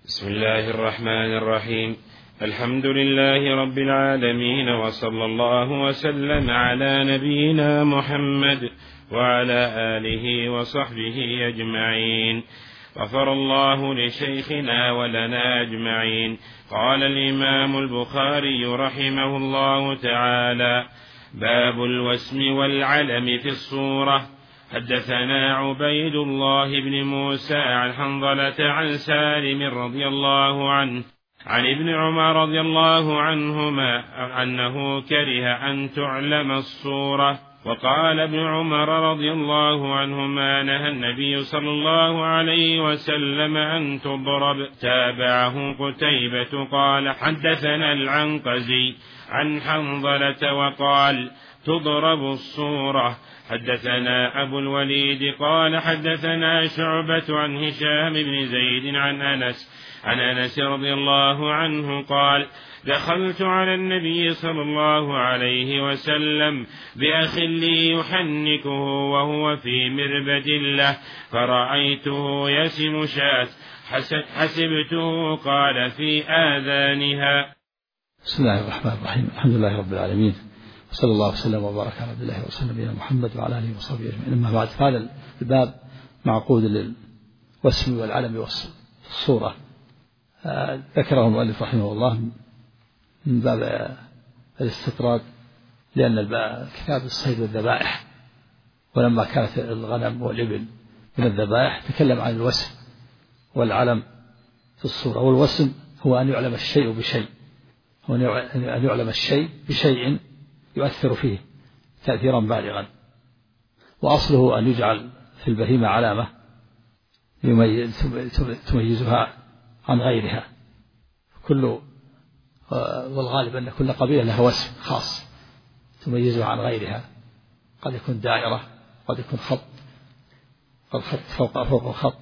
بسم الله الرحمن الرحيم. الحمد لله رب العالمين، وصلى الله وسلم على نبينا محمد وعلى آله وصحبه أجمعين. غفر الله لشيخنا ولنا أجمعين. قال الإمام البخاري رحمه الله تعالى: باب الوسم والعلم في الصورة. حدثنا عبيد الله بن موسى عن حنظلة عن سالم رضي الله عنه عن ابن عمر رضي الله عنهما أنه كره أن تعلم الصورة. وقال ابن عمر رضي الله عنهما: نهى النبي صلى الله عليه وسلم أن تضرب. تابعه قتيبة قال: حدثنا العنقزي عن حنظلة وقال: تضرب الصورة. حدثنا أبو الوليد قال: حدثنا شعبة عن هشام بن زيد عن أنس رضي الله عنه قال: دخلت على النبي صلى الله عليه وسلم بأخ لي يحنكه وهو في مربد له، فرأيته يسم شاة حسبته قال في آذانها. بسم الله الرحمن الرحيم. الحمد لله رب العالمين، صلى الله وسلم وبارك على عبد الله ورسوله نبينا محمد وعلى اله وصحبه اجمعين. اما بعد، فهذا الباب معقود للوسم والعلم والصوره. ذكره المؤلف رحمه الله من باب الاستطراد، لان كتاب الصيد والذبائح، ولما كانت الغنم والابل من الذبائح تكلم عن الوسم والعلم في الصوره. والوسم هو ان يعلم الشيء بشيء، هو ان يعلم الشيء بشيء يؤثر فيه تأثيرا بالغا. وأصله أن يجعل في البهيمة علامة تميزها عن غيرها. والغالب أن كل قبيلة لها وسم خاص تميزها عن غيرها، قد يكون دائرة، قد يكون خط فوق الخط.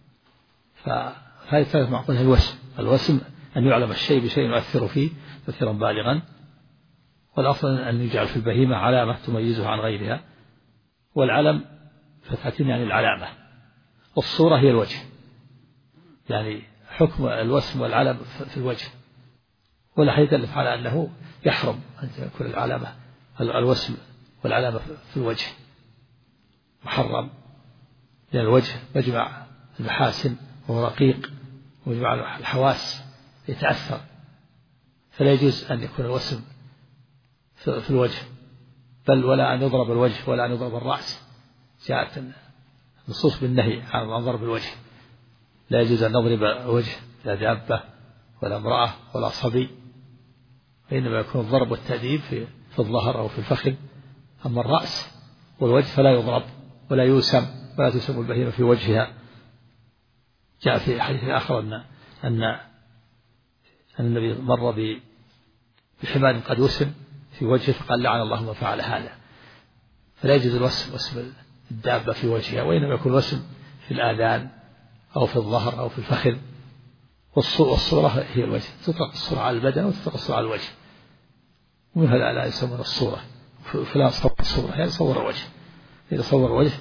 فهذه ثلاث معقولها الوسم أن يعلم الشيء بشيء يؤثر فيه تأثيرا بالغا، والأفضل أن يجعل في البهيمة علامة تميزها عن غيرها. والعلم فتحتين يعني العلامة، والصورة هي الوجه، يعني حكم الوسم والعلم في الوجه. والحديث دل على أنه يحرم أن تكون العلامة الوسم والعلامة في الوجه، محرم، لأن الوجه مجمع المحاسن وهو رقيق ومجمع الحواس يتأثر، فلا يجوز أن يكون الوسم في الوجه، بل ولا أن يضرب الوجه ولا أن يضرب الرأس. جاءت النصوص بالنهي عن ضرب الوجه، لا يجوز أن نضرب وجه لا دابة ولا امرأة ولا صبي، وإنما يكون الضرب والتأديب في الظهر أو في الفخذ. أما الرأس والوجه فلا يضرب ولا يوسم ولا تسم البهيمة في وجهها. جاء في حديث آخر أن النبي مر بحمار قد وسم في وجهه فقال: لعن الله من فعل هذا. فلا يجوز وسم الدابة في وجهها، وإنما يكون وسم في الآذان أو في الظهر أو في الفخذ. والصورة هي الوجه، تطلق الصورة على البدن وتطلق الصورة على الوجه، ومن هذا لا يسمون الصورة فلان صور الصورة، يعني صور الوجه. إذا صور وجه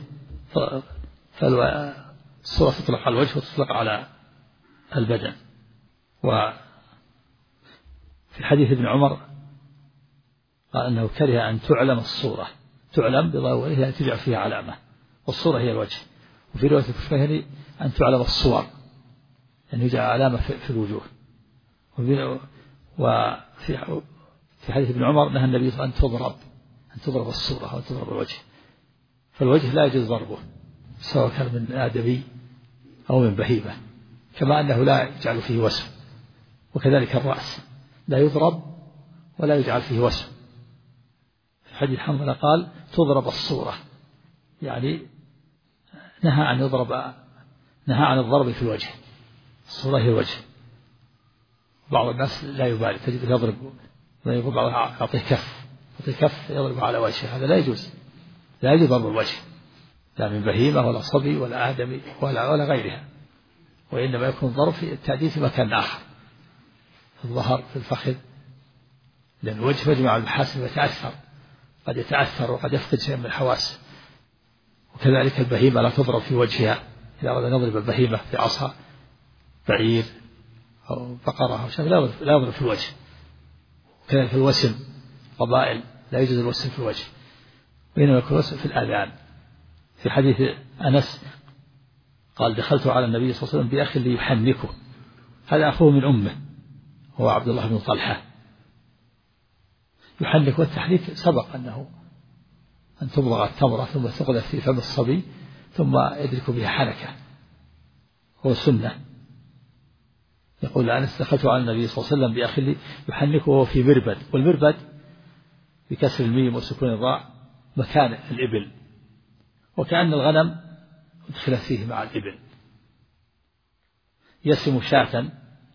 فالصورة تطلق على الوجه وتطلق على البدن. وفي حديث ابن عمر قال أنه كره أن تعلم الصورة، تعلم بضوئها تجعل فيها علامة، والصورة هي الوجه. وفي رواية الكفهري أن تعلم الصور، أن يجعل علامة في الوجوه. وفي حديث ابن عمر نهى النبي صلى الله عليه وسلم أن تضرب الصورة أو تضرب الوجه. فالوجه لا يجوز ضربه سواء كان من آدمي أو من بهيمة، كما أنه لا يجعل فيه وسم. وكذلك الرأس لا يضرب ولا يجعل فيه وسم. في حديث حنظلة قال: تضرب الصورة، يعني نهى عن الضرب في الوجه. الصورة هي الوجه. بعض الناس لا يبالي، تجد يضرب، يعطيه كف يضرب على وجهه، هذا لا يجوز. لا يجوز ضرب الوجه، لا من بهيمة ولا صبي ولا آدمي ولا غيرها، وإنما يكون ضرب في التأديب في مكان آخر، في الظهر، في الفخذ، لأن الوجه مجمع المحاسن يتأثر، قد يتأثر وقد يفقد شيء من الحواس. وكذلك البهيمة لا تضرب في وجهها، إذا أردنا نضرب البهيمة بعصا بعير أو بقرة أو شاة لا يضرب في الوجه. كذلك في الوسم قبائل لا يجوز الوسم في الوجه، وإنما يكون الوسم في الآذان. في حديث أنس قال دخلت على النبي صلى الله عليه وسلم بأخ لي يحنكه، هذا أخوه من أمه هو عبد الله بن طلحة. يحنك، والتحنيك سبق أنه أن تبلغ التمرة ثم تقذف في فم الصبي ثم يدرك بها حنكة، هو سنة. يقول أنس دخلت على النبي صلى الله عليه وسلم بأخ لي يحنكه وهو في مربد، والمربد بكسر الميم وسكون الراء مكان الإبل، وكأن الغنم ادخلت فيه مع الإبل. يسم شاة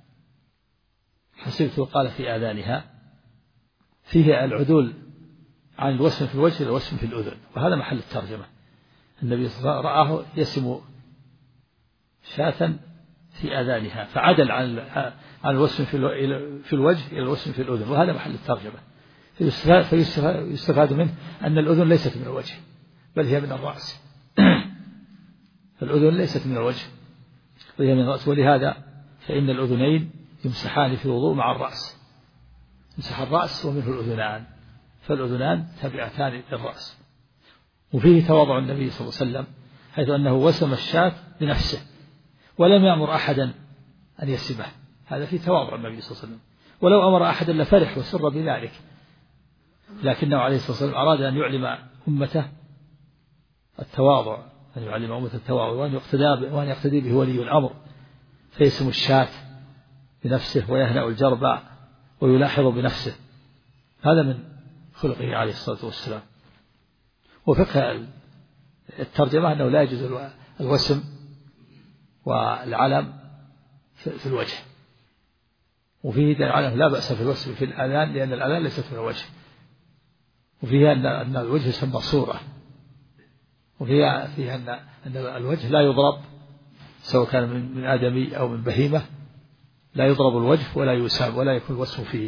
حسبت قال في آذانها، فيه العدول عن الوسم في الوجه إلى الوسم في الأذن، وهذا محل الترجمة. النبي صلى الله عليه وسلم رآه يسم شاة في آذانها فعدل عن الوسم في الوجه إلى الوسم في الأذن، وهذا محل الترجمة. فيستفاد منه أن الأذن ليست من الوجه بل هي من الرأس. فالأذن ليست من الوجه بل هي من الرأس، ولهذا فإن الأذنين يمسحان في الوضوء مع الرأس، يمسح الرأس ومنه الأذنان، فالأذنان تابعتان للرأس. وفيه تواضع النبي صلى الله عليه وسلم حيث أنه وسم الشاة بنفسه ولم يأمر أحدا أن يسمه، هذا فيه تواضع النبي صلى الله عليه وسلم. ولو أمر أحدا لفرح وسر بذلك، لكنه عليه الصلاة والسلام أراد أن يعلم أمته التواضع، أن يعلم أمته التواضع وأن يقتدي به ولي الأمر، فيسم الشاة بنفسه ويهنأ الجربع ويلاحظ بنفسه، هذا من خلقه عليه الصلاة والسلام. وفقه الترجمة أنه لا يجوز الوسم والعلم في الوجه، وفيه دليل على أنه لا بأس في الوسم في الآذان لأن الآذان ليست من الوجه، وفيها أن الوجه يسمى صورة، وفيها أن الوجه لا يضرب سواء كان من آدمي أو من بهيمة، لا يضرب الوجه ولا يسام ولا يكون الوسم فيه.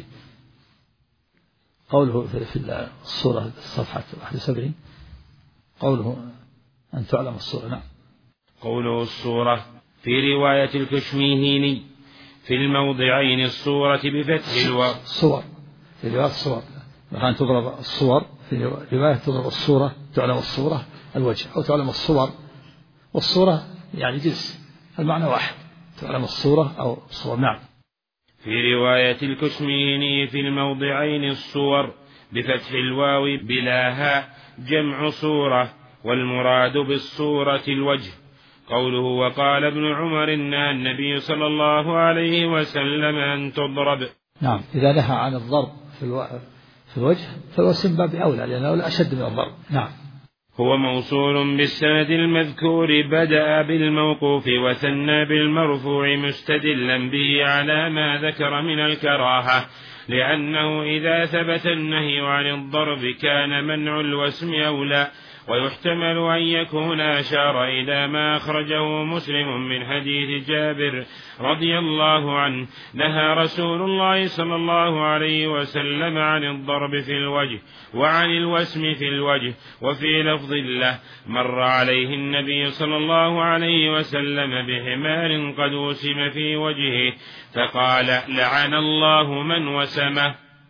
قوله في الصورة الصفحة 71 قوله أن تعلم الصورة. نعم. قوله الصورة في رواية الكشميهيني في الموضعين الصورة بفتح الواو. الصور في رواية الصور مثلا تضرب الصور، في رواية تضرب الصورة تعلم الصورة الوجه، أو تعلم الصور، والصورة يعني جنس المعنى واحد، تعلم الصورة أو الصور. نعم. في رواية الكشميهيني في الموضعين الصور بفتح الواو بلا هاء جمع صورة، والمراد بالصورة الوجه. قوله وقال ابن عمر نهى النبي صلى الله عليه وسلم أن تضرب. نعم. إذا نهى عن الضرب في الوجه فهو سن باب أولى لأنه لا أشد من الضرب. نعم. هو موصول بالسند المذكور بدأ بالموقوف وثنى بالمرفوع مستدلا به على ما ذكر من الكراهة، لأنه إذا ثبت النهي عن الضرب كان منع الوسم أولى. ويحتمل أن يكون أشار إلى ما أخرجه مسلم من حديث جابر رضي الله عنه نهى رسول الله صلى الله عليه وسلم عن الضرب في الوجه وعن الوسم في الوجه. وفي لفظ له مر عليه النبي صلى الله عليه وسلم بحمار قد وسم في وجهه فقال لعن الله من وسمه.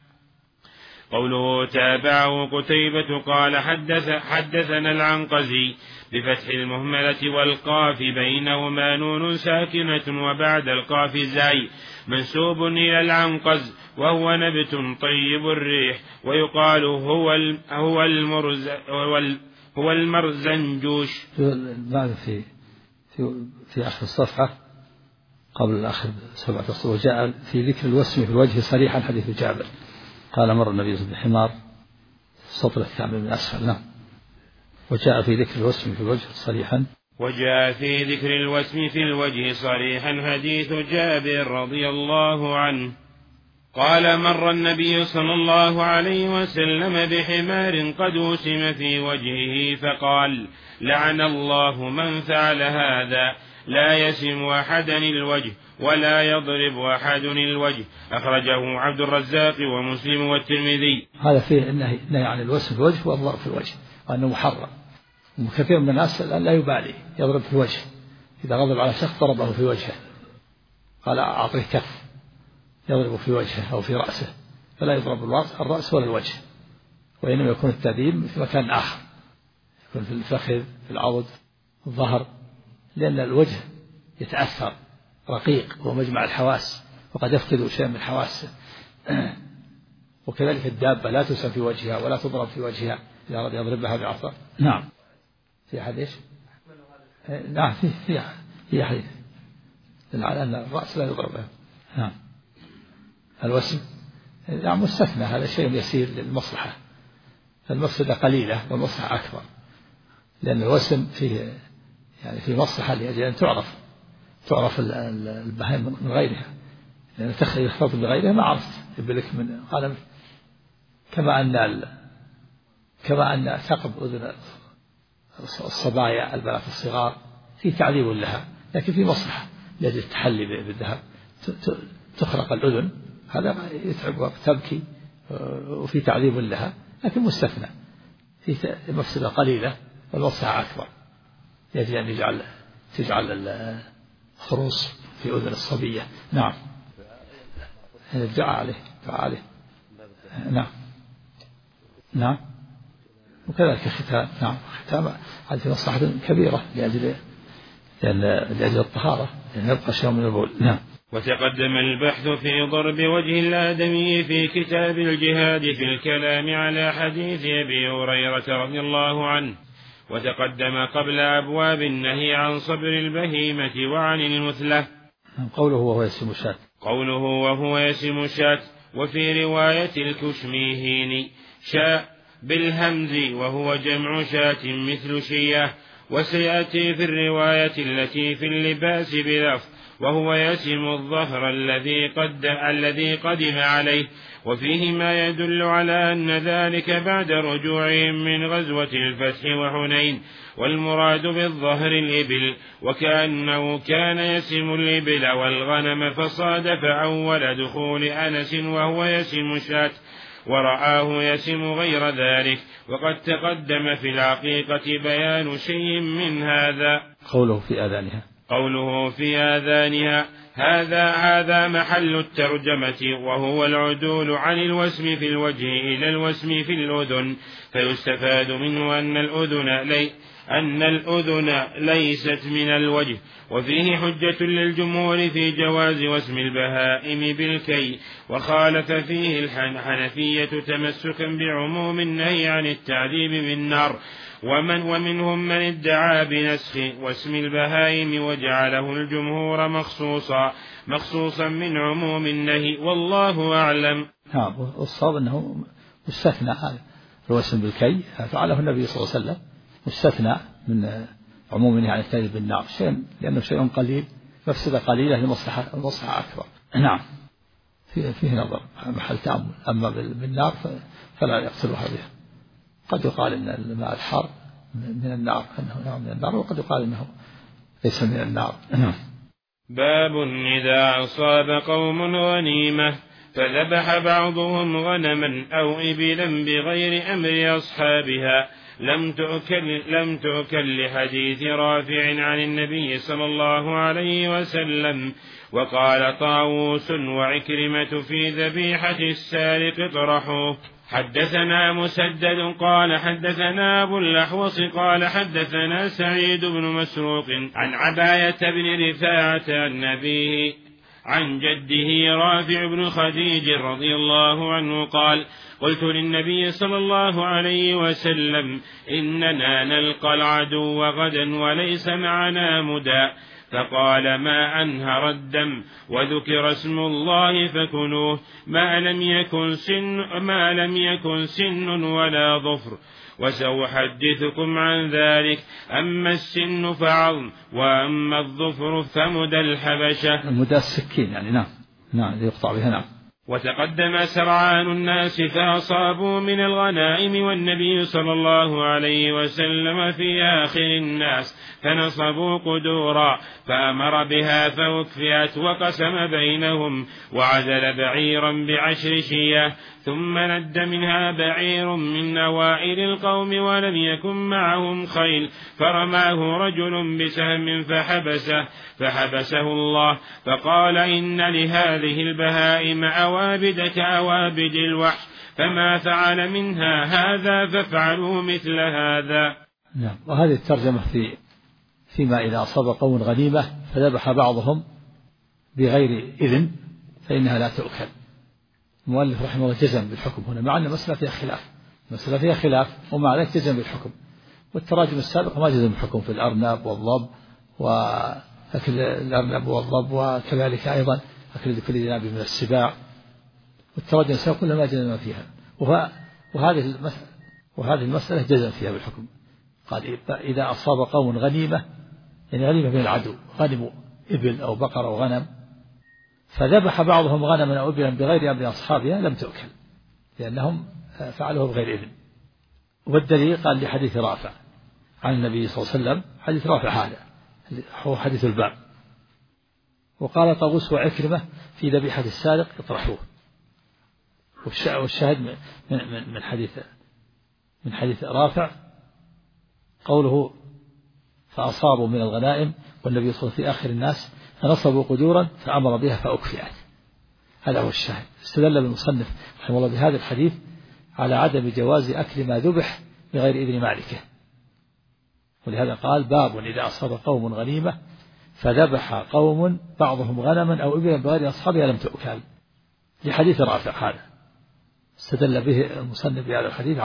قوله تابعه قتيبة قال حدثنا العنقزي بفتح المهملة والقاف بينهما نون ساكنة وبعد القاف زاي منسوب إلى العنقز وهو نبت طيب الريح، ويقال هو المرزنجوش. في آخر الصفحة قبل آخر 7 أسطر وجاء في ذكر الوسم في الوجه صريحا حديث جابر قال مر النبي صلى الله عليه وسلم بحمار السطر الثامن من أسفل. نعم. وجاء في ذكر الوسم في الوجه صريحا حديث جابر رضي الله عنه قال مر النبي صلى الله عليه وسلم بحمار قد وسم في وجهه فقال لعن الله من فعل هذا لا يسم أحدا الوجه ولا يضرب أحد الوجه. أخرجه عبد الرزاق ومسلم والترمذي. هذا فيه النهي عن الوسم في الوجه والضرب في الوجه وأنه محرم، وكثير من الناس لا يبالي يضرب في الوجه، إذا غضب على شخص ضربه في وجهه قال أعطيه كف يضرب في وجهه أو في رأسه، فلا يضرب الرأس ولا الوجه، وإنما يكون التأديب في مكان آخر، يكون في الفخذ، في العضد، في الظهر، لأن الوجه يتأثر، رقيق ومجمع الحواس، وقد يفقد شيء من حواسه. وكذلك الدابة لا تسم في وجهها ولا تضرب في وجهها إذا أراد يضربها بعصا. نعم. في حديث؟ نعم، في حديث على أن الرأس لا يضرب بها. نعم. الوسم يعني مستثنى، هذا شيء يسير للمصلحة، المفسدة قليلة والمصلحة أكبر، لأن الوسم فيه يعني في مصلحة لأجل أن تعرف البهائم من غيرها، لأن يختلط بغيرها ما عرفت يبلك من قلم، كما أن ثقب أذن الصبايا البنات الصغار في تعذيب لها، لكن في مصلحة لأجل التحلي بالذهب، تخرق الأذن، هذا يتعب وتبكي، وفي تعذيب لها، لكن مستثنى، في مفسدة قليلة والمصلحة أكبر، يجب أن تجعل الخروص في أذن الصبية. نعم. دعا عليه. نعم. وكذلك الختام. نعم. ختام هذه مصلحة كبيرة لأجل الطهارة، لأن يبقى شيء من البول. نعم. وتقدم البحث في ضرب وجه الآدمي في كتاب الجهاد في الكلام على حديث أبي هريرة رضي الله عنه، وتقدم قبل أبواب النهي عن صبر البهيمة وعن المثلة. قوله وهو يسم الشاة. قوله وهو يسم الشاة. وفي رواية الكشميهين شاء بالهمز وهو جمع شاة مثل شياه، وسيأتي في الرواية التي في اللباس بلفظ وهو يسم الظهر الذي قدم عليه، وفيه ما يدل على أن ذلك بعد رجوعهم من غزوة الفتح وحنين، والمراد بالظهر الإبل، وكأنه كان يسم الإبل والغنم، فصادف أول دخول أنس وهو يسم شاة، ورآه يسم غير ذلك، وقد تقدم في العقيقة بيان شيء من هذا. قوله في آذانها هذا محل الترجمة، وهو العدول عن الوسم في الوجه إلى الوسم في الأذن، فيستفاد منه أن الأذن ليست من الوجه. وفيه حجة للجمهور في جواز وسم البهائم بالكي، وخالف فيه الحنفية تمسكا بعموم النهي عن التعذيب بالنار، ومنهم من ادعى بنسخ واسم البهائم وجعله الجمهور مخصوصا من عموم النهي، والله أعلم. والصواب أنه مستثنى هذا الوسم بالكي، فعله النبي صلى الله عليه وسلم، مستثنى من عموم النهي عن التعذيب بالنار، لأنه شيء قليل، مفسدة قليلة المصلحة أكبر. نعم. فيه نظر محل تأمل، أما بالنار فلا يقتلها بها. قد يقال إن الماء الحار من النار، أنه نوع من النار، وقد يقال إنه ليس من النار. باب إذا أصاب قوم غنيمة فذبح بعضهم غنما أو إبلا بغير أمر أصحابها لم تؤكل لحديث رافع عن النبي صلى الله عليه وسلم. وقال طاووس وعكرمة في ذبيحة السارق اطرحوه. حدثنا مسدد قال حدثنا أبو الأحوص قال حدثنا سعيد بن مسروق عن عباية بن رفاعة عن أبيه عن جده رافع بن خديج رضي الله عنه قال قلت للنبي صلى الله عليه وسلم إننا نلقى العدو غدا وليس معنا مدى، فقال ما أنهر الدم وذكر اسم الله فكلوه ما لم يكن سن ولا ظفر، وسأحدثكم عن ذلك. أما السن فعظم، وأما الظفر فمدى الحبشة. مدى السكين يعني. نعم يقطع بها. نعم. وتقدم سرعان الناس فأصابوا من الغنائم والنبي صلى الله عليه وسلم في آخر الناس فنصبوا قدورا فأمر بها فأكفئت وقسم بينهم وعزل بعيرا ب10 شياه ثم ند منها بعير من أوائل القوم ولم يكن معهم خيل فرماه رجل بسهم فحبسه الله فقال إن لهذه البهائم أوابد كأوابد الوحش فما فعل منها هذا فافعلوا مثل هذا. نعم. وهذه الترجمة فيما إذا أصاب قوم غنيمة فذبح بعضهم بغير إذن فإنها لا تؤكل. المؤلف رحمه الله جزم بالحكم هنا مع أن المسألة فيها خلاف ومع ذلك جزم بالحكم. والتراجم السابقة ما جزم بالحكم في الأرنب والضب وأكل الأرنب والضب وكذلك أيضا أكل كل ذي ناب من السباع. والتراجم السابقة كلها ما جزم فيها وهذه المسألة جزم فيها بالحكم. قال إذا أصاب قوم غنيمة يعني غنيمة من العدو غنموا إبل أو بقر أو غنم فذبح بعضهم غنما أو إبلا بغير أمر أصحابها لم تؤكل لأنهم فعلوه بغير إذن. والدليل قال لحديث رافع عن النبي صلى الله عليه وسلم حديث رافع هذا هو حديث الباب. وقال طاووس وعكرمة في ذبيحة السارق اطرحوه. والشاهد من حديث رافع قوله فأصابوا من الغنائم والنبي صلى الله عليه وسلم في آخر الناس فنصبوا قدورا فأمر بها فأكفئت. هذا هو الشاهد. استدل المصنف رحمه الله بهذا الحديث على عدم جواز أكل ما ذبح بغير إذن مالكه. ولهذا قال باب إذا أصاب قوم غنيمة فذبح قوم بعضهم غنما أو إبلا بغير أصحابها لم تؤكل لحديث رافع هذا. استدل به المصنف بهذا الحديث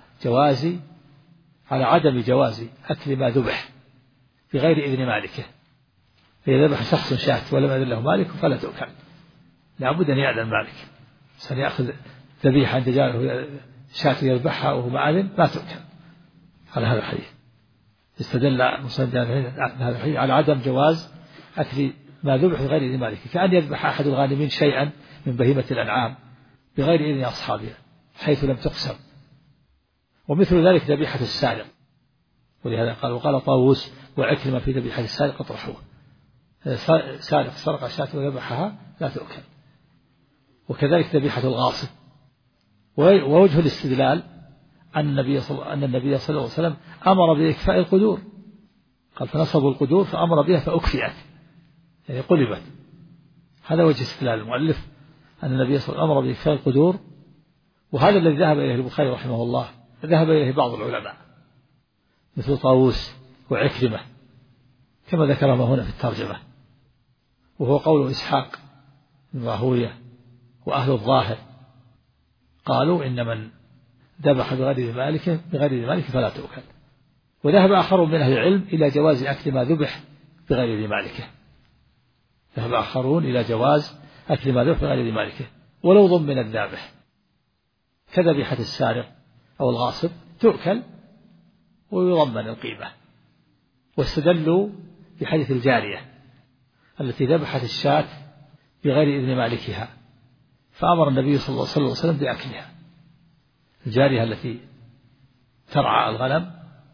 على عدم جواز أكل ما ذبح بغير إذن مالكه. إذا ذبح شخص شاة ولم يأذن له مالك فلا تؤكل لابد أن يأذن مالك. سيأخذ ذبيحة عند جاره شاة يذبحها وهو معلم ما تؤكل. على هذا الحديث استدل المصنف هذا الحديث على عدم جواز أكل ما ذبح بغير إذن مالكه كأن يذبح أحد الغانمين شيئا من بهيمة الأنعام بغير إذن أصحابها حيث لم تقسم. ومثل ذلك ذبيحة السارق. ولهذا وقال طاووس وعكرمة في ذبيحة السارق اطرحوه. سارق سرق شاة وذبحها لا تؤكل. وكذلك ذبيحة الغاصب. ووجه الاستدلال أن النبي صلى الله عليه وسلم أمر بإكفاء القدور. قال فنصبوا القدور فأمر بها فأكفئت يعني قلبت. هذا وجه استدلال المؤلف أن النبي صلى الله عليه وسلم أمر بإكفاء القدور. وهذا الذي ذهب إليه البخاري رحمه الله ذهب إليه بعض العلماء مثل طاووس وعكرمة كما ذكرهما هنا في الترجمة. وهو قول إسحاق بن راهوية وأهل الظاهر قالوا إن من ذبح بغير مالك فلا تؤكل. وذهب آخرون من أهل العلم إلى جواز أكل ما ذبح بغير مالكه. ذهب آخرون إلى جواز أكل ما ذبح بغير مالكه ولو ضمن الذابح كذبيحة السارق أو الغاصب تؤكل ويضمن القيمة. واستدلوا بحديث الجارية التي ذبحت الشاة بغير إذن مالكها فأمر النبي صلى الله عليه وسلم بأكلها. الجارية التي ترعى الغنم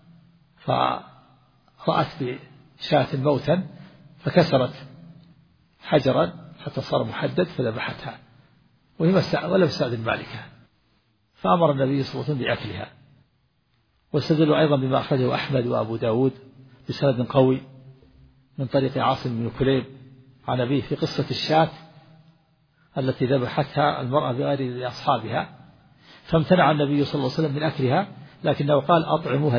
فرأت بشاة موتا فكسرت حجرا حتى صار محدد فذبحتها ولم تستأذن مالكها فأمر النبي صلى الله عليه وسلم بأكلها. واستدلوا أيضا بما أخرجه أحمد وأبو داود بسند قوي من طريق عاصم بن كليب عن أبيه في قصة الشاة التي ذبحتها المرأة بغير أصحابها فامتنع النبي صلى الله عليه وسلم من أكلها لكنه قال أطعموها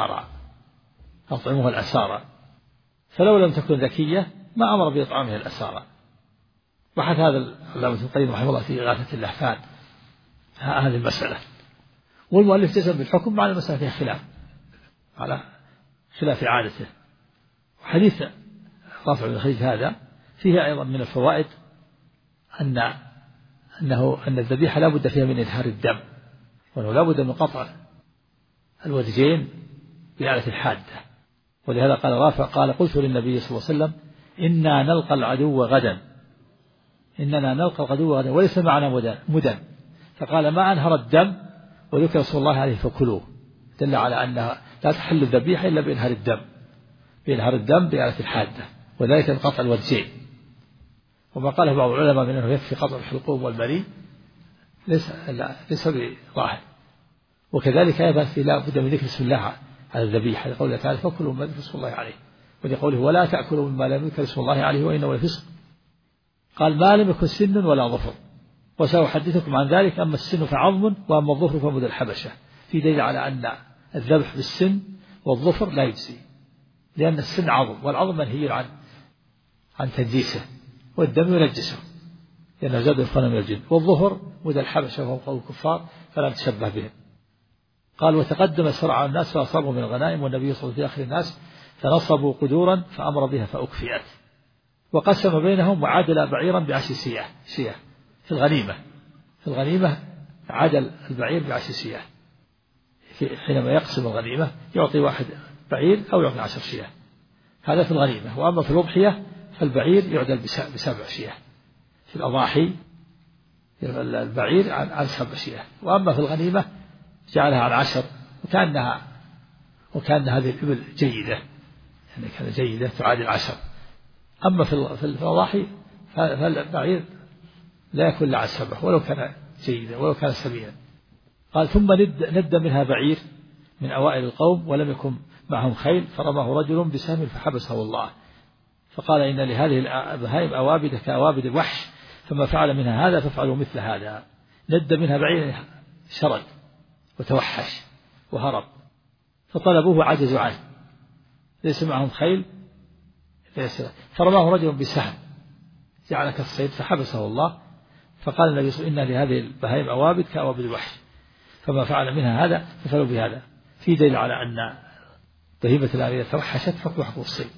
الأسارى فلو لم تكن ذكية ما أمر بإطعامها الأسارى. بحث هذا العلامة ابن القيم رحمه الله في إغاثة اللحفان هذه المسألة. والمؤلف جزم بالحكم مع المسألة فيها خلاف على خلاف عادته. وحديث رافع بن خديج هذا فيه أيضا من الفوائد أن الذبيحة لا بد فيها من إظهار الدم وأنه لا بد من قطع الودجين بآلة الحادة. ولهذا قال رافع قال قلت للنبي صلى الله عليه وسلم إنا نلقى العدو غدا إننا نلقى الغدو غدا وليس معنا مدن، فقال ما أنهر الدم وذكر رسول الله عليه فكلوه، دل على أنها لا تحل الذبيحة إلا بإنهار الدم، بإنهار الدم بآلة الحادة، وذلك بقطع الوجهين. وما قاله بعض العلماء من أنه يكفي قطع الحلقوم والمريء ليس بظاهر. وكذلك أيضا في لا بد من ذكر بسم الله على الذبيحة، لقوله تعالى فكلوا مما ذكر اسم الله عليه، ولقوله ولا تأكلوا مما لم يذكر اسم الله عليه وإنه لفسق. قال ما لم يكن سن ولا ظفر، وسأحدثكم عن ذلك. أما السن فعظم وأما الظفر فمد الحبشة، في دليل على أن الذبح بالسن والظفر لا يجزي، لأن السن عظم، والعظم منهي عن تنجيسه، والدم ينجسه لأنه زاد الخنا من الجن. والظفر مد الحبشة وهم قوم الكفار فلا تشبه بهم. قال وتقدم سرعى الناس فأصابوا من الغنائم، والنبي صلى الله عليه وسلم في آخر الناس فنصبوا قدورا فأمر بها فأكفئت، وقسم بينهم وعادل بعيرا بعشر شياه في الغنيمة عادل البعير بعشر شياه، حينما يقسم الغنيمة يعطي واحد بعير أو يعطي 10 شياه، هذا في الغنيمة. وأما في الأضحية فالبعير يعدل ب7 شياه، في الأضاحي البعير عن 7 شياه، وأما في الغنيمة جعلها عن 10، وكان هذه الإبل جيدة، يعني كانت جيدة تعادل 10. أما في الأضاحي فالبعير لا يكون إلا 7 ولو كان جيدا ولو كان سمينا. قال ثم ند منها بعير من أوائل القوم ولم يكن معهم خيل، فرماه رجل بسهم فحبسه الله، فقال إن لهذه البهائم أوابد كأوابد الوحش، فما فعل منها هذا فافعلوا مثل هذا. ند منها بعير شرد وتوحش وهرب، فطلبوه وعجزوا عنه، ليس معهم خيل، فرماه رجل بسهم جعل كالصيد فحبسه الله، فقال النبي صلى الله عليه وسلم إن لهذه البهائم أوابد كأوابد الوحش، فما فعل منها هذا ففعلوا بهذا. في دليل على أن بهيمة الآلية توحشت حكم الصيد،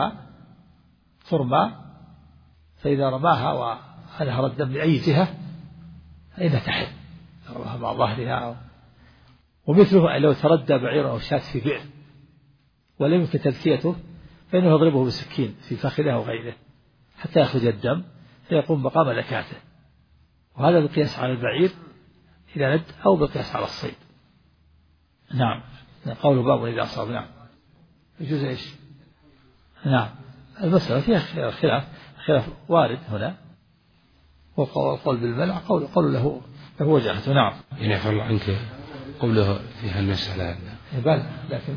ثرمى فإذا رماها وأنهر الدم لأي جهة أين تحل، رماها مع ظهرها. ومثله لو تردى بعير أو شاة في بئر ولم يمكن تذكيته فإنه يضربه بسكين في فخذه أو غيره حتى يخرج الدم فيقوم مقام لكاته، وهذا بالقياس على البعير إذا ند أو بالقياس على الصيد. نعم. قوله باب إذا أصاب. نعم. يجوز إيش؟ نعم. المسألة فيها خلاف وارد هنا، وقول بالمنع قول له وجهته. نعم. إن عفى الله عنك قوله في هالمسألة بل لكن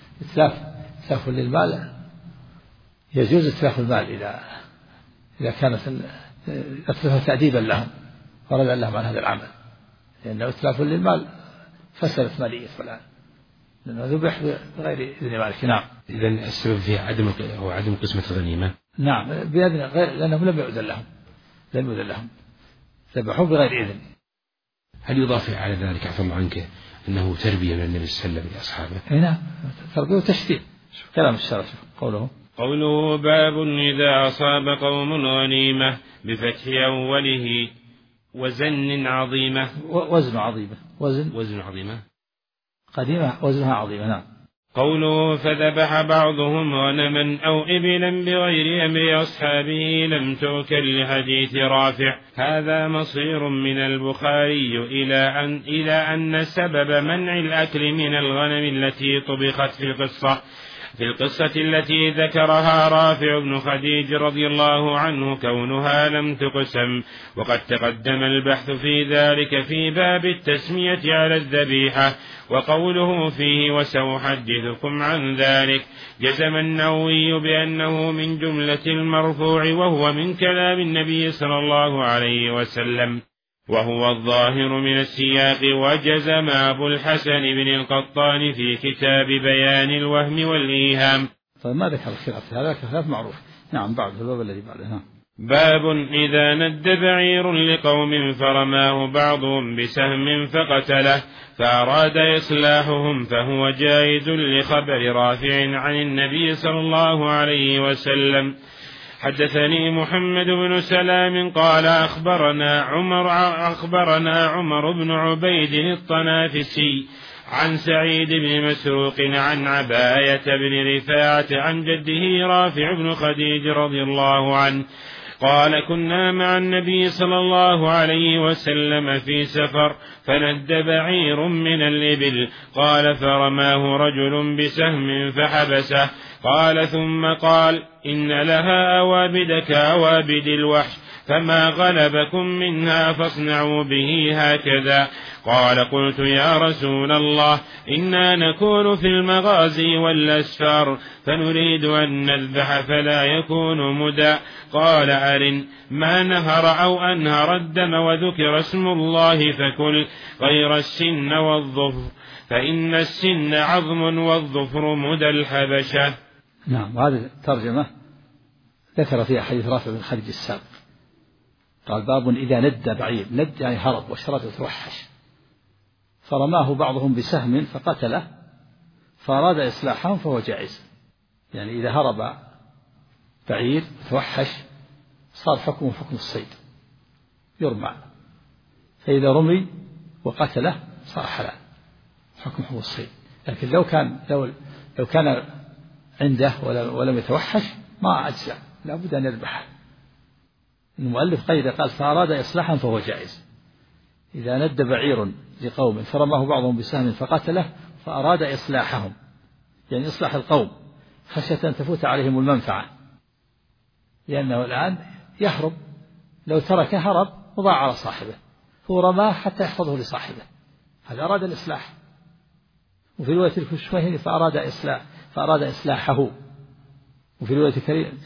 إتلاف للمال يجوز إتلاف المال إذا كانت أتلفها تأديبا لهم وردا لهم عن هذا العمل، لأنه إتلاف للمال فسدت مالية فلان لأنه ذبح بغير إذن مالك. نعم. إذن السبب في عدم قسمة الغنيمة. نعم بإذن غير، لأنهم لم يؤذن لهم ذبحوا بغير إذن. هل يضاف على ذلك عفى الله عنك أنه تربية من النبي صلى الله عليه وسلم لأصحابه؟ نعم تربية وتشديد. كلام الشرع قوله باب إذا أصاب قوم غنيمة بفتح أوله وزن عظيمة. وزن عظيمة. وزن عظيمة قديمة وزنها عظيمة. نعم. قوله فذبح بعضهم غنما أو إبلا بغير أمر أصحابه لم تؤكل لحديث رافع. هذا مصير من البخاري إلى أن سبب منع الأكل من الغنم التي طبخت في القصة التي ذكرها رافع بن خديج رضي الله عنه كونها لم تقسم، وقد تقدم البحث في ذلك في باب التسمية على الذبيحة. وقوله فيه وسأحدثكم عن ذلك جزم النووي بأنه من جملة المرفوع، وهو من كلام النبي صلى الله عليه وسلم، وهو الظاهر من السياق. وجزم أبو الحسن بن القطان في كتاب بيان الوهم والإيهام. طيب ما ذكر الخلاف، هذا خلاف معروف. نعم. بعد الباب الذي بعده. باب إذا ند بعير لقوم فرماه بعضهم بسهم فقتله فأراد إصلاحهم فهو جائز لخبر رافع عن النبي صلى الله عليه وسلم. حدثني محمد بن سلام قال أخبرنا عمر بن عبيد الطنافسي عن سعيد بن مسروق عن عباية بن رفاعة عن جده رافع بن خديج رضي الله عنه قال كنا مع النبي صلى الله عليه وسلم في سفر فند بعير من الإبل قال فرماه رجل بسهم فحبسه قال ثم قال إن لها أوابد كأوابد الوحش فما غلبكم منها فاصنعوا به هكذا. قال قلت يا رسول الله إنا نكون في المغازي والأسفار فنريد أن نذبح فلا يكون مدى. قال أرن ما نهر أو أنهر الدم وذكر اسم الله فكل غير السن والظفر فإن السن عظم والظفر مدى الحبشة. نعم. وهذه الترجمة ذكر فيها حديث رافع بن خديج السابق قال باب إذا ند بعير، ند يعني هرب وشرد وتوحش، فرماه بعضهم بسهم فقتله فأراد إصلاحهم فهو جائز. يعني إذا هرب بعير وتوحش صار حكمه حكم الصيد يرمى، فإذا رمي وقتله صار حلال حكمه الصيد. لكن لو كان عنده ولم يتوحش ما أجزع، لا بد أن يذبحه. المؤلف قيد قال فأراد إصلاحا فهو جائز. إذا ند بعير لقوم فرماه بعضهم بسهم فقتله فأراد إصلاحهم، يعني إصلاح القوم خشية أن تفوت عليهم المنفعة، لأنه الآن يهرب، لو ترك هرب وضاع على صاحبه، هو رماه حتى يحفظه لصاحبه، هذا أراد الإصلاح. وفي رواية الكشميهني فأراد إصلاحه، وفي رواية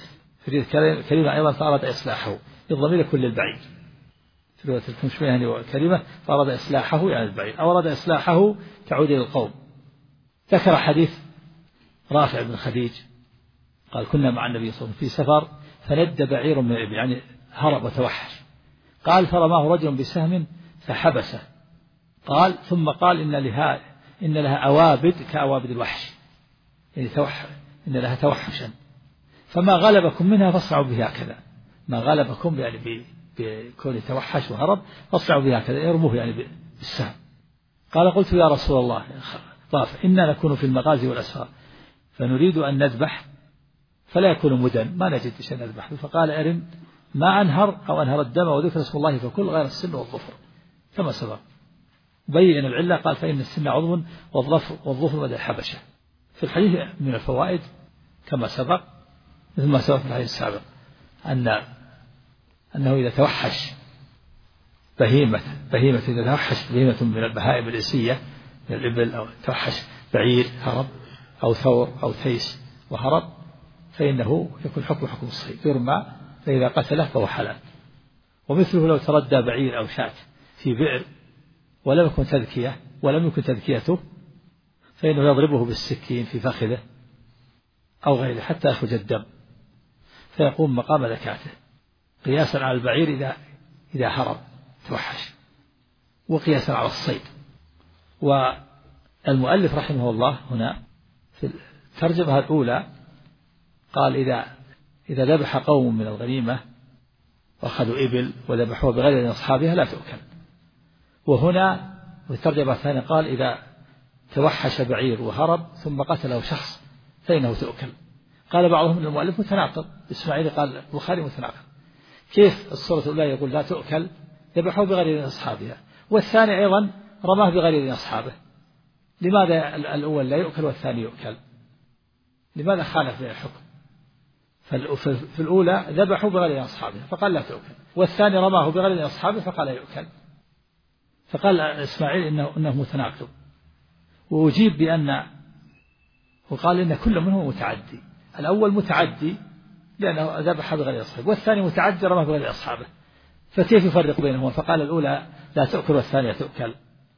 كريمة أيضا فأراد إصلاحه بالضمير كل البعير. في رواية الكشميهني وكريمة فأراد إصلاحه يعني البعير، أو أراد إصلاحه تعود إلى القوم. ذكر حديث رافع بن خديج قال كنا مع النبي صلى الله عليه وسلم في سفر فند بعير من الإبل، يعني هرب وتوحش، قال فرماه رجل بسهم فحبسه، قال ثم قال إن لها أوابد كأوابد الوحش، يعني إن لها توحشا، فما غلبكم منها فاصنعوا بها كذا. ما غلبكم يعني بكون توحش وهرب فاصنعوا بها كذا، يرموه يعني بالسهم. قال قلت يا رسول الله طاف إنا نكون في المغازي والأسفار فنريد أن نذبح فلا يكون مدن، ما نجد شيء نذبح. فقال أرن ما أنهر أو أنهر الدم وذكر اسم الله فكل غير السن والظفر كما سبق. بين العلة قال فإن السن عضو والظفر مدى الحبشة. في الحديث من الفوائد كما سبق مثل ما سبق في الحديث السابق أنه إذا توحش بهيمة إذا توحش بهيمة من البهائم الإنسية من الإبل أو توحش بعير هرب أو ثور أو تيس وهرب فإنه يكون حكم الصيد يرمى، فإذا قتله فهو حلال. ومثله لو تردى بعير أو شاة في بئر ولم يكن تذكيته فإنه يضربه بالسكين في فخذه أو غيره حتى يخرج الدم فيقوم مقام ذكاته، قياسا على البعير إذا هرب توحش، وقياسا على الصيد. والمؤلف رحمه الله هنا في الترجمة الأولى قال إذا ذبح قوم من الغنيمة وأخذوا إبل وذبحوها بغير من أصحابها لا تؤكل. وهنا في الترجمة الثانية قال إذا توحش بعير وهرب ثم قتله شخص فإنه تؤكل. قال بعضهم من المؤلف متناقض، إسماعيل قال البخاري متناقض، كيف الصورة الأولى يقول لا تؤكل ذبحوه بغير من أصحابها، والثاني أيضا رماه بغير من أصحابه، لماذا الأول لا يؤكل والثاني يؤكل؟ لماذا خالف بين الحكم؟ في الأولى ذبحوا بغير من أصحابه فقال لا تؤكل، والثاني رماه بغير من أصحابه فقال يؤكل. فقال إسماعيل إنه متناقض، وأجيب وقال إن كل منهم متعدي. الأول متعدي لأنه ذبح بغير أصحابه، والثاني متعدي رماه بغير أصحابه، فكيف يفرق بينهما؟ فقال الأولى لا تؤكل والثانية تؤكل.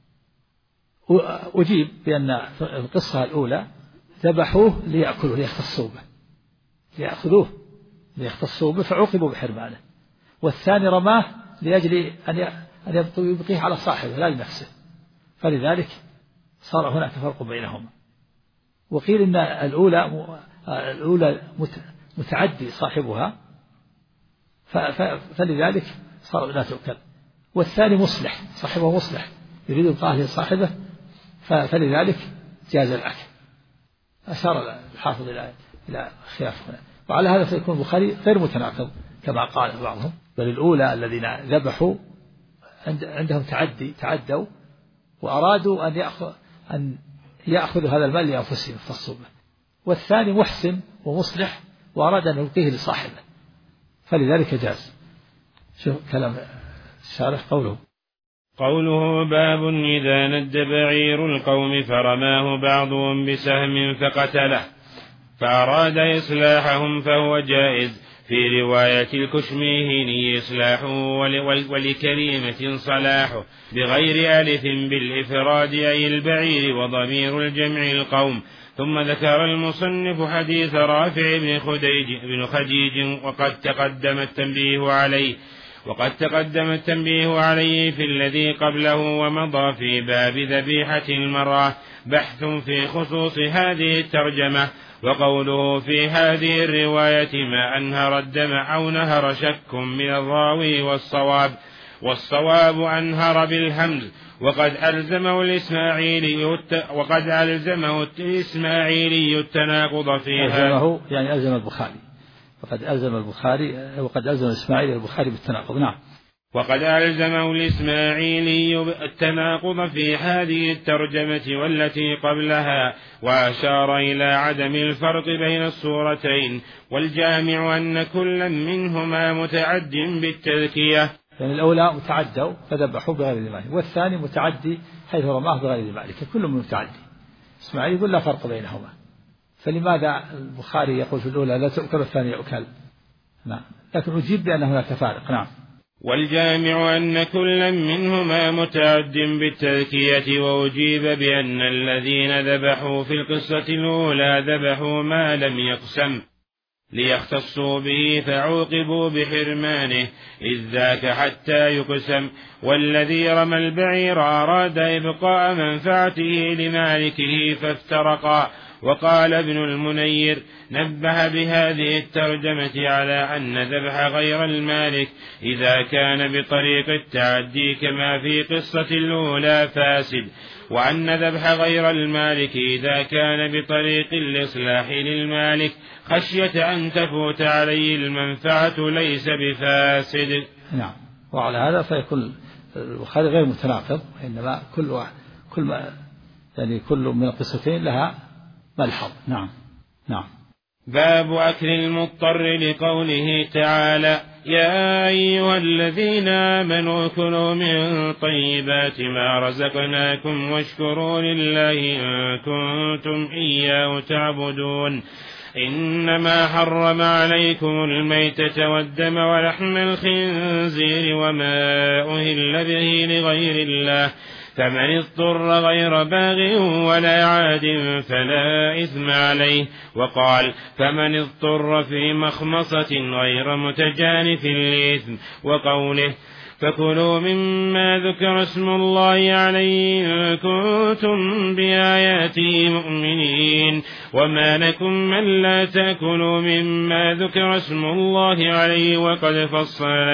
أجيب بأن القصة الأولى ذبحوه ليأكلوه ليختصوا به فعوقبوا بحرمانه، والثاني رماه لأجل أن يبقيه على صاحبه لا لنفسه، فلذلك صار هناك فرق بينهما. وقيل إن الأولى متعدي صاحبها فلذلك صار لا تؤكل، والثاني مصلح صاحبه مصلح يريد إبقاءه لصاحبه فلذلك جاز الأكل. أشار الحافظ إلى خلاف هنا، وعلى هذا فيكون البخاري غير متناقض كما قال بعضهم، بل الأولى الذين ذبحوا عندهم تعدوا وأرادوا أن يأخذوا هذا المال لأنفسهم يختصوا به، والثاني محسن ومصلح وأراد أن يلقيه لصاحبه فلذلك جاز. شوف كلام الشارح قوله باب إذا ند بعير القوم فرماه بعضهم بسهم فقتله فأراد إصلاحهم فهو جائز. في رواية الكشميهني إصلاحه ولكلمة صلاحه بغير ألف بالإفراد أي البعير وضمير الجمع القوم. ثم ذكر المصنف حديث رافع بن خديج وقد تقدم التنبيه عليه في الذي قبله ومضى في باب ذبيحة المرأة بحث في خصوص هذه الترجمة. وقوله في هذه الرواية ما أنهر الدم أو نهر شك من الراوي والصواب أنهر بالهمز. وقد ألزمه الإسماعيلي التناقض فيها، يعني ألزم البخاري، وقد ألزم الإسماعيلي البخاري بالتناقض. نعم. وقد ألزمه الإسماعيلي التناقض في هذه الترجمة والتي قبلها، وأشار إلى عدم الفرق بين الصورتين، والجامع أن كل منهما متعد بالتذكية. يعني الأولى متعدوا فذبحوا بغير ذمائه، والثاني متعدي حيث رماه بغير ذمائه، كل من متعدي. إسماعيل يقول لا فرق بينهما، فلماذا البخاري يقول في الأولى لا تؤكل والثانية يؤكل؟ نعم، لكن أجيب بأن هناك فارق. نعم. والجامع أن كل منهما متعد بالتذكية، وأجيب بأن الذين ذبحوا في القصة الأولى ذبحوا ما لم يقسم ليختصوا به فعوقبوا بحرمانه إذ ذاك حتى يقسم. والذي رمى البعير أراد إبقاء منفعته لمالكه فافترقا. وقال ابن المنير نبه بهذه الترجمة على أن ذبح غير المالك إذا كان بطريق التعدي كما في قصة الأولى فاسد، وأن ذبح غير المالك إذا كان بطريق الإصلاح للمالك خشية أن تفوت عليه المنفعة ليس بفاسد. نعم. وعلى هذا فيكون البخاري غير متناقض، إنما كل من القصتين لها ملحظ. نعم. باب أكل المضطر لقوله تعالى يا أيها الذين آمنوا كلوا من طيبات ما رزقناكم واشكروا لله إن كنتم إياه تعبدون. إنما حرم عليكم الميتة والدم ولحم الخنزير وما أهل به لغير الله، فمن اضطر غير باغ ولا عاد فلا إثم عليه. وقال فمن اضطر في مخمصة غير متجانف لإثم. وقوله فكلوا مما ذكر اسم الله عليه إن كنتم بآياته مؤمنين. وما لكم من لا تأكلوا مما ذكر اسم الله عليه وقد فصل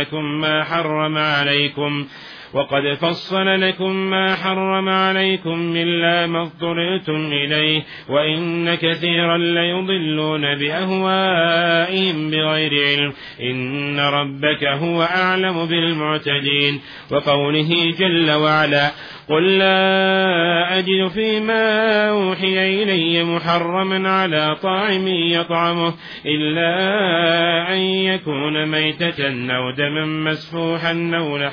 لكم ما حرم عليكم إلا ما اضطررتم إليه، وإن كثيرا ليضلون بأهوائهم بغير علم، إن ربك هو أعلم بالمعتدين. وقوله جل وعلا قل لا أجد فيما أوحي إلي محرما على طاعم يطعمه إلا أن يكون ميتة أو دما مسفوحا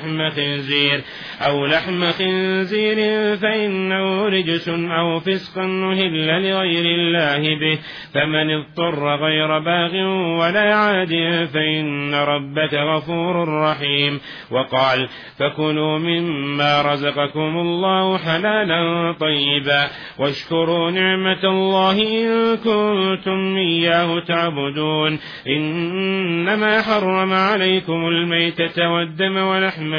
أو لحم خنزير فإنه رجس أو فسقا أهل لغير الله به، فمن اضطر غير باغ ولا عاد فإن ربك غفور رحيم. وقال فكلوا مما رزقكم الله حلالا طيبا واشكروا نعمة الله إن كنتم إياه تعبدون. إنما حرم عليكم الميتة والدم ولحم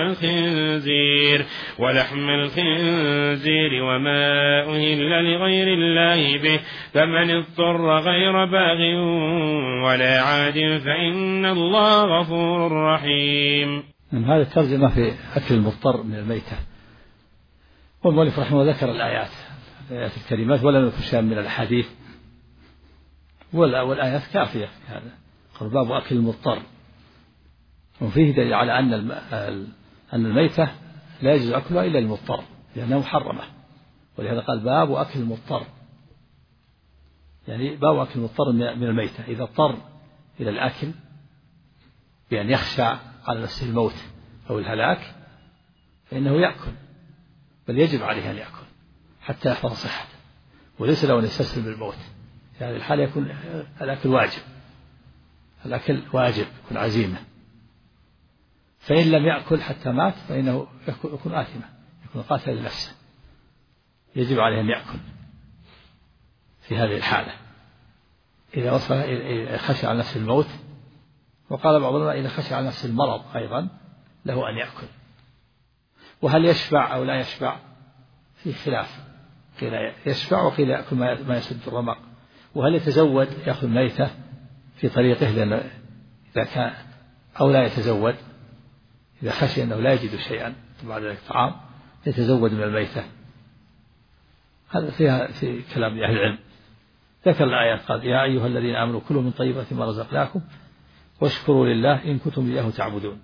الخنزير وما أهل لغير الله به، فمن اضطر غير باغ ولا عاد فإن الله غفور رحيم. هذا الترجمة في أكل المضطر من الميتة. والمؤلف رحمه الله ذكر الآيات الكريمات ولم يذكر شيئا من الأحاديث، والآيات كافية في هذا. قال باب أكل المضطر وفيه دليل على أن الميتة لا يجوز أكلها إلا للمضطر لأنها محرمة، ولهذا قال باب أكل المضطر، يعني باب أكل المضطر من الميتة. إذا اضطر إلى الأكل بأن يخشى على نفسه الموت أو الهلاك فإنه يأكل، بل يجب عليه أن يأكل حتى يحفظ صحته، وليس له أن يستسلم بالموت. في هذه الحالة يكون الأكل واجب، الأكل واجب يكون عزيمة. فإن لم يأكل حتى مات فإنه يكون آثما، يكون قاتلا لنفسه، يجب عليه أن يأكل في هذه الحالة إذا وصل خشى على نفس الموت. وقال بعض العلماء إذا خشى على نفس المرض أيضا له أن يأكل. وهل يشبع أو لا يشبع في خلاف، قيل يشبع وقيل يأكل ما يسد الرمق. وهل يتزود يأخذ ميتة في طريقه لأن إذا كان أو لا يتزود، إذا خشي أنه لا يجد شيئا بعد ذلك طعام يتزود من الميتة. هذا فيها في كلام أهل العلم. ذكر الآيات قال يا أيها الذين آمنوا كلوا من طيبات ما رزقناكم واشكروا لله إن كنتم إياه تعبدون.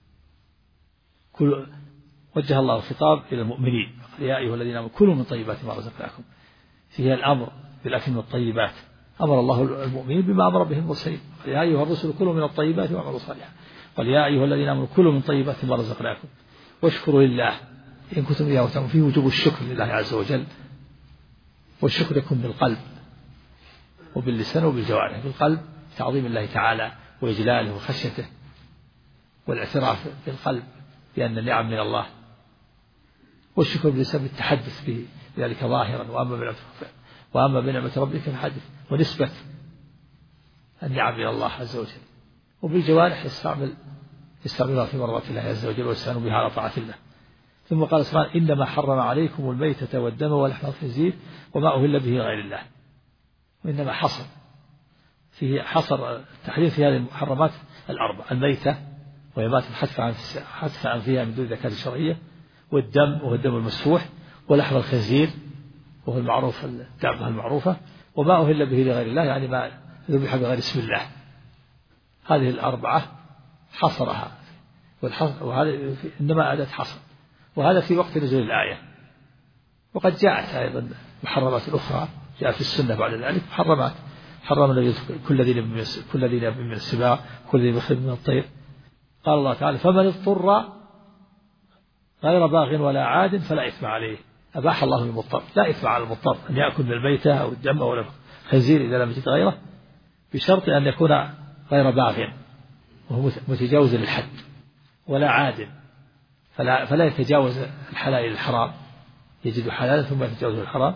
وجه الله الخطاب إلى المؤمنين يا أيها الذين آمنوا كلوا من طيبات ما رزقناكم، فيها الأمر بالأكل من الطيبات. أمر الله المؤمنين بما أمر به المرسلين، يا أيها الرسل كلوا من الطيبات واعملوا صالحا. قال يا أيها الذين آمنوا كلوا من طيبات ما رزقناكم واشكروا لله إن كنتم إياه تعبدون. فيه وجوب الشكر لله عز وجل، والشكر يكون بالقلب وباللسان وبالجوارح. بالقلب تعظيم الله تعالى وإجلاله وخشيته، والاعتراف بالقلب بأن النعم من الله، والشكر باللسان بالتحدث بذلك ظاهرا. وأما بنعمة ربك فحدث، ونسبة النعم إلى الله عز وجل. وبالجوارح يستعملها في مرضات الله عز وجل ويستعين بها على طاعة الله. ثم قال سبحانه إنما حرم عليكم الميتة والدم ولحم الخنزير وما أهل به غير الله. وإنما حصر فيه حصر التحريم في هذه المحرمات الأربع: الميتة وهي مات حتف عن فيها من دون زكاة شرعية، والدم وهو الدم المسفوح، ولحم الخنزير وهو المعروف الدابة المعروفة، وما أهل به لغير الله يعني ما ذبح بغير اسم الله. هذه الأربعة حصرها، وهذا إنما أداة حصر، وهذا في وقت نزول الآية. وقد جاءت أيضا محرمات أخرى جاء في السنة بعد ذلك محرمات، حرم النبي كل ذي ناب من السباع كل ذي بخير من الطير. قال الله تعالى فمن اضطر غير باغ ولا عاد فلا إثم عليه. أباح الله للمضطر، لا إثم على المضطر أن يأكل من الميتة أو الدم أو الخنزير إذا لم يجد غيره، بشرط أن يكون غير باغ وهو متجاوز للحد، ولا عاد فلا يتجاوز الحلال إلى الحرام، يجد حلالا ثم يتجاوز الحرام،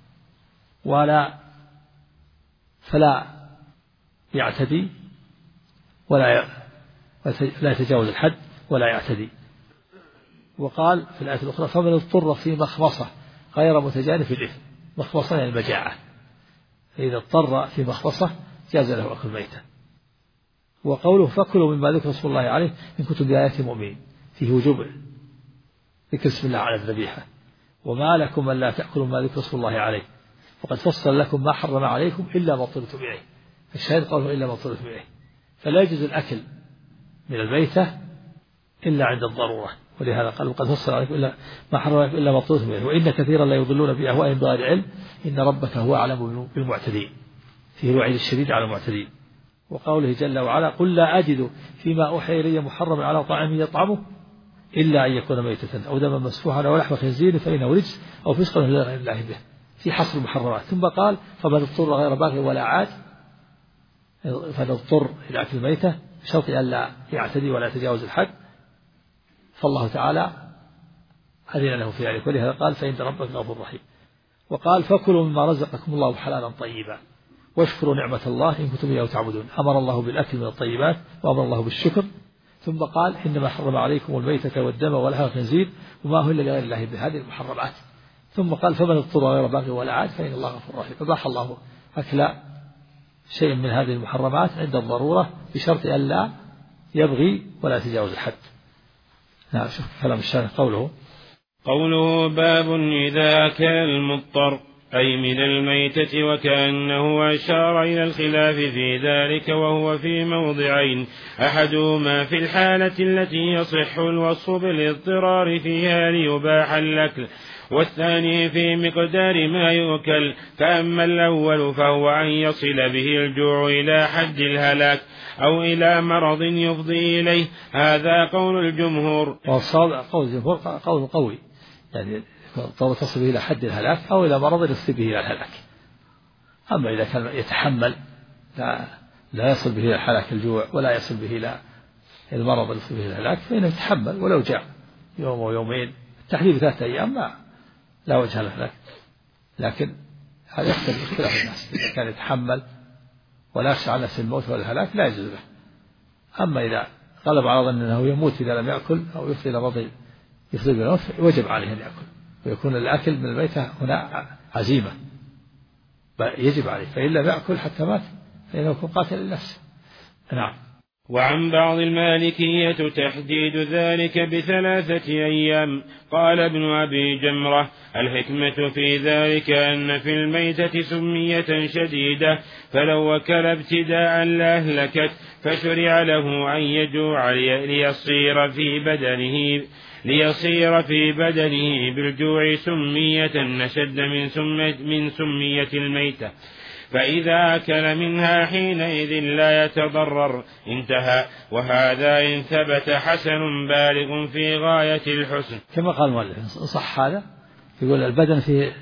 فلا يعتدي ولا يتجاوز الحد ولا يعتدي. وقال في الآية الأخرى فمن اضطر في مخمصة غير متجانف الإثم. مخمصة يعني المجاعة، فإذا اضطر في مخمصة جاز له أكل ميتة. وقوله فكلوا مما ذكر رسول الله عليه إن كنتم بآيات المؤمنين، فيه وجوب ذكر اسم الله على الذبيحة. وما لكم ألا تأكلوا ما ذكر رسول الله عليه فقد فصل لكم ما حرم عليكم إلا ما اضطررتم إليه. الشاهد قوله إلا ما اضطررتم إليه، فلا يجوز الأكل من الميتة إلا عند الضرورة، ولهذا قال وقد فصل عليكم إلا ما حرم عليكم إلا ما اضطررتم إليه وإن كثيرا لا يضلون بأهوائهم بغير علم إن ربك هو أعلم بالمعتدين، فيه الوعيد الشديد على المعتدين. وقوله جل وعلا قل لا أجد فيما أوحي إلي محرم على طاعم يطعمه إلا أن يكون ميتة أو دما مسفوحا أو لحم خنزير فإنه رجس أو فسق غير الله به، في حصر المحرمات. ثم قال فمن اضطر غير باغ ولا عاد، فنضطر إلى أكل الميتة بشرط أن لا يعتدي ولا يتجاوز الحد، فالله تعالى أذن له في ذلك، ولهذا قال فإن ربك غفور رحيم. وقال فكلوا مما رزقكم الله حلالا طيبا واشكروا نعمة الله إن كنتم إياه تعبدون. أمر الله بالأكل من الطيبات وأمر الله بالشكر. ثم قال إنما حرم عليكم الميتة والدم ولحم الخنزير وما أهل لغير الله بهذه المحرمات. ثم قال فمن اضطر غير باغ ولا عاد فإن الله غفور رحيم. أباح الله أكل شيء من هذه المحرمات عند الضرورة بشرط أن لا يبغي ولا يتجاوز الحد. نعم. شوف كلام الشارح قوله باب إذا كان المضطر أي من الميتة، وكأنه أشار إلى الخلاف في ذلك، وهو في موضعين: أحدهما في الحالة التي يصح الوصف بالاضطرار فيها ليباح الأكل، والثاني في مقدار ما يؤكل. فأما الأول فهو أن يصل به الجوع إلى حد الهلاك أو إلى مرض يفضي إليه، هذا قول الجمهور. قول الجمهور قول قوي، يعني تصل به إلى حد الهلاك أو إلى مرض يفضي به إلى الهلاك. أما إذا كان يتحمل لا يصل به إلى الهلاك الجوع، ولا يصل به إلى المرض يفضي به إلى الهلاك، فإنه يتحمل ولو جاء يوم ويومين. التحديد 3 أيام لا وجه له لك، لكن هذا يختلف اختلاف الناس. إذا كان يتحمل ولا يخشى على نفسه الموت ولا الهلاك لا يجوز له. أما إذا غلب على ظن أنه يموت إذا لم يأكل أو يفضي إلى مرض يفضي بالموت، وجب عليه أن يأكل، ويكون الأكل من الميتة هنا عزيمة يجب عليه، فإن لم يأكل حتى مات فإنه يكون قاتل لنفسه. نعم. وعن بعض المالكية تحديد ذلك ب3 أيام. قال ابن أبي جمرة: الحكمة في ذلك أن في الميتة سمية شديدة، فلو وكل ابتداء لأهلكت، فشرع له أن يجوع ليصير في بدنه بالجوع سمية أشد من سمية الميتة، فإذا أكل منها حينئذ لا يتضرر. انتهى. وهذا إن ثبت حسن بالغ في غاية الحسن. كما قال المؤلف صح هذا، يقول البدن فيه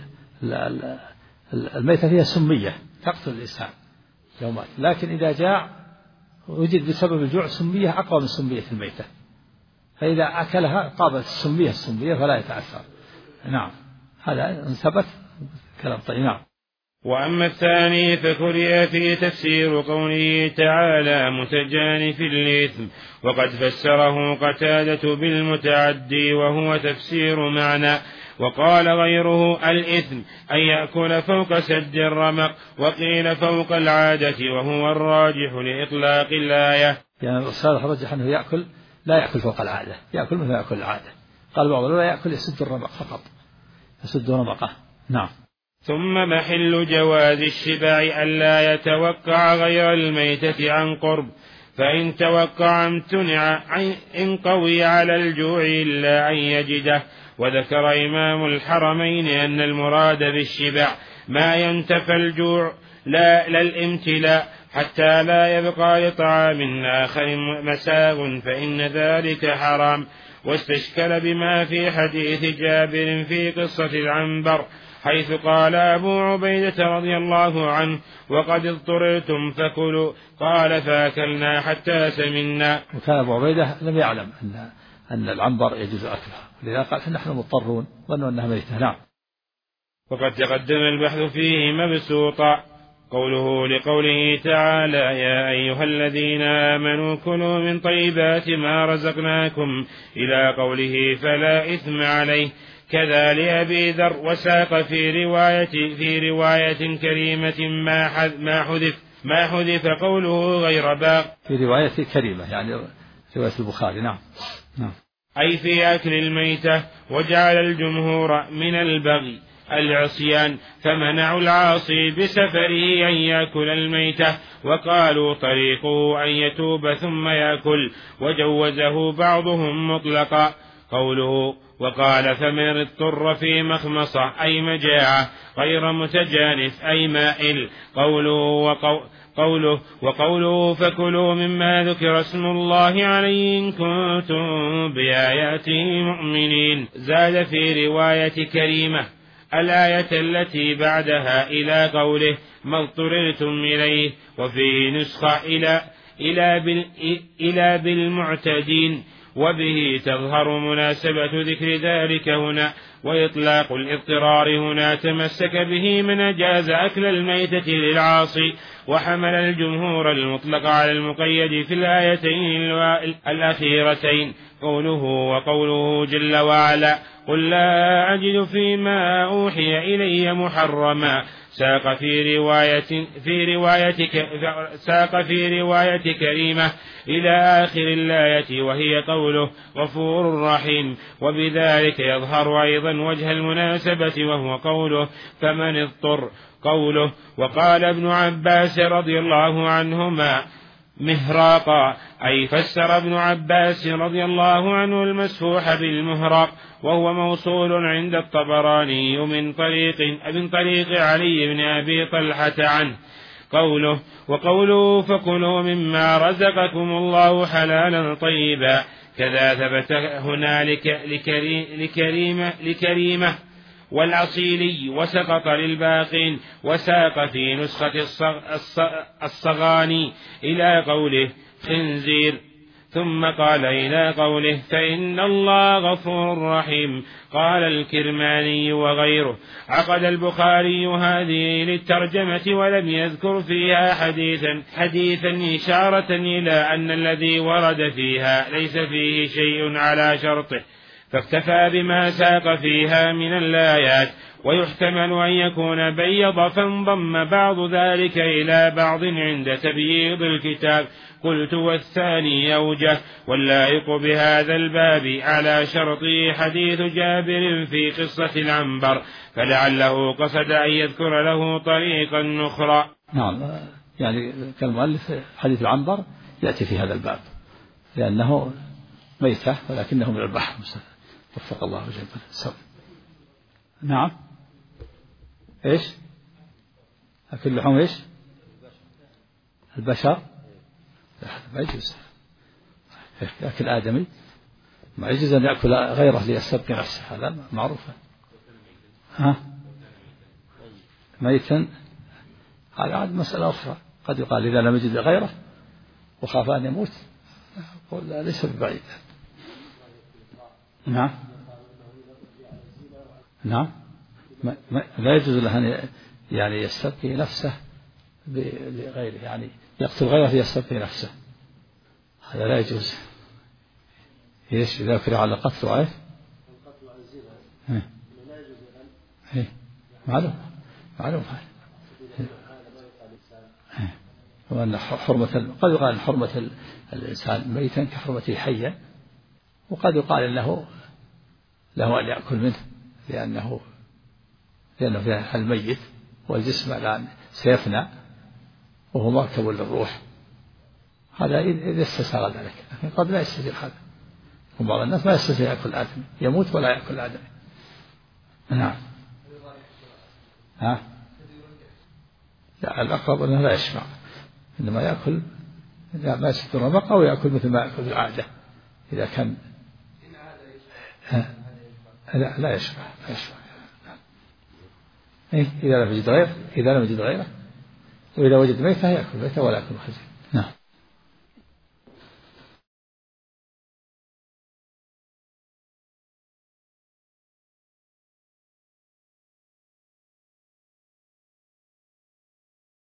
الميتة فيها سمية تقتل الإنسان يومات، لكن إذا جاع وجد بسبب الجوع سمية أقوى من سمية الميتة، فإذا أكلها قابلت السمية فلا يتأثر. نعم، هذا إن ثبت كلام طيب. نعم. وأما الثاني فكره في تفسير قوله تعالى متجانف الإثم، وقد فسره قتادة بالمتعدي، وهو تفسير معنى. وقال غيره الإثم أن يأكل فوق سد الرمق، وقيل فوق العادة، وهو الراجح لإطلاق الآية. يعني الصالح رجح أنه لا يأكل فوق العادة، يأكل مثل يأكل العادة. قال بعض لا يأكل يسد الرمق فقط، يسد رمقه. نعم. ثم محل جواز الشبع ألا يتوقع غير الميتة عن قرب، فإن توقع امتنع إن قوي على الجوع إلا أن يجده. وذكر إمام الحرمين أن المراد بالشبع ما ينتفى الجوع لا الامتلاء، حتى لا يبقى لطعام آخر مساغ، فإن ذلك حرام. واستشكل بما في حديث جابر في قصة العنبر، حيث قال أبو عبيدة رضي الله عنه: وقد اضطررتم فكلوا، قال فأكلنا حتى سمنا. وكان أبو عبيدة لم يعلم أن العنبر يجوز أكلها، لذا قال نحن مضطرون وأنه أنها ميتة. نعم. وقد تقدم البحث فيه مبسوطا. قوله لقوله تعالى: يا أيها الذين آمنوا كلوا من طيبات ما رزقناكم، إلى قوله فلا إثم عليه. كذا لأبي ذر. وساق في رواية كريمة ما حذف قوله غير باق. في رواية كريمة يعني رواية البخاري. نعم. أي في أكل الميتة. وجعل الجمهور من البغي العصيان، فمنعوا العاصي بسفره أن يأكل الميتة، وقالوا طريقه أن يتوب ثم يأكل، وجوزه بعضهم مطلقا. قوله وقال فمن اضطر في مخمصة أي مجاعة غير متجانف أي مائل. وقوله فكلوا مما ذكر اسم الله عليه إن كنتم بآياته مؤمنين. زاد في رواية كريمة الآية التي بعدها إلى قوله ما اضطررتم إليه، وفي نسخة إلى بالمعتدين، وبه تظهر مناسبة ذكر ذلك هنا. وإطلاق الاضطرار هنا تمسك به من أجاز أكل الميتة للعاصي، وحمل الجمهور المطلق على المقيد في الآيتين الأخيرتين، قوله وقوله جل وعلا قل لا أجد فيما أوحي إلي محرما ساق في رواية كريمة إلى آخر الآية وهي قوله غفور رحيم. وبذلك يظهر أيضا وجه المناسبة وهو قوله فمن اضطر. قوله وقال ابن عباس رضي الله عنهما مهراقا، أي فسر ابن عباس رضي الله عنه المسفوح بالمهراق، وهو موصول عند الطبراني من طريق علي بن أبي طلحة عنه. قوله وقوله فكلوا مما رزقكم الله حلالا طيبا، كذا ثبت هنالك لكريمة والأصيلي وسقط للباقين. وساق في نسخة الصغاني إلى قوله خنزير، ثم قال إلى قوله فإن الله غفور رحيم. قال الكرماني وغيره عقد البخاري هذه للترجمة ولم يذكر فيها حديثا إشارة إلى أن الذي ورد فيها ليس فيه شيء على شرطه، فاكتفى بما ساق فيها من الآيات. ويحتمل أن يكون بيض فانضم بعض ذلك إلى بعض عند تبييض الكتاب. قلت والثاني أوجه واللائق بهذا الباب على شرطه حديث جابر في قصة العنبر، فلعله قصد أن يذكر له طريقا أخرى. نعم، يعني كالمؤلف حديث العنبر يأتي في هذا الباب لأنه ميتة ولكنه من البحر، وفق الله جل. نعم، ايش أكل لحوم ايش البشر؟ ما يجوز يأكل آدمي، ما يجوز أن يأكل غيره ليستبقي نفسه، هذا معروف. ميتا هذا عاد مسألة أخرى، قد يقال إذا لم يجد غيره وخاف أن يموت قل ليس ببعيد. نعم لا يجوز له أن يعني يستبقي نفسه لغيره، يعني يقتل غيره ليستبقي نفسه، هذا لا يجوز. ايش إذا كره على قتل وعيف معلوم وأن حرمة، قد يقال حرمة الإنسان ميتا كحرمته حيا، وقد يقال إنه له أن يأكل منه لأنه فيها الميت والجسم الآن سيفنى وهو مركب للروح، هذا إذا استساغ ذلك، لكن قد لا يستطيع هذا، وبعض الناس ما يستطيع يأكل آدم، يموت ولا يأكل آدم. نعم لا، الأقرب أنه لا يشبع، إنما يأكل ما يستطيع الرمق أو يأكل مثل ما يأكل العادة إذا كان لا يشبع. إذا لم يجد غيره وإذا وجد ميتة يأكل ميتة ولا يأكل خزي. نعم.